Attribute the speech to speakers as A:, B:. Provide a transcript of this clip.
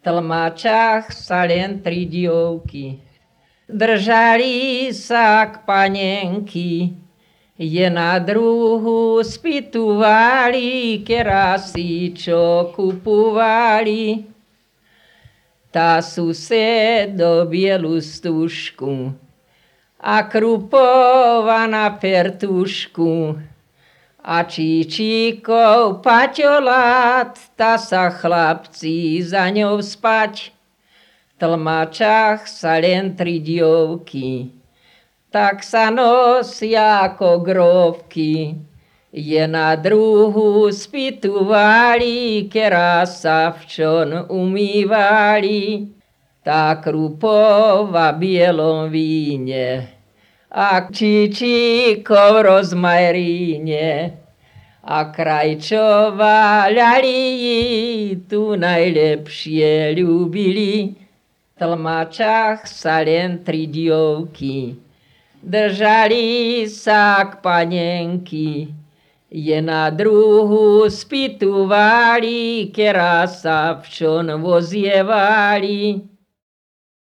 A: tlmačách sa len 3 dievky. Držali sa k panenky, jedna druhu spýtuvali, kerasi čo kupovali. Tá susedo bielu stužku a krupova na pertušku a čičíkov paťolát, tá sa chlapci za ňou spať. V tlmačách sa len 3 dievky, tak sa nosia ako grovky. Jedna druhu spýtuvali, kera sa včon umývali. Tá krupova bielom víne a čičíkov rozmaríne. A krajčová ľalii tu najlepšie ľúbili. V tlmačách sa len 3 dievky, držali sa k panenky, jedna druhu spýtuvali, kera sa včon vozievali.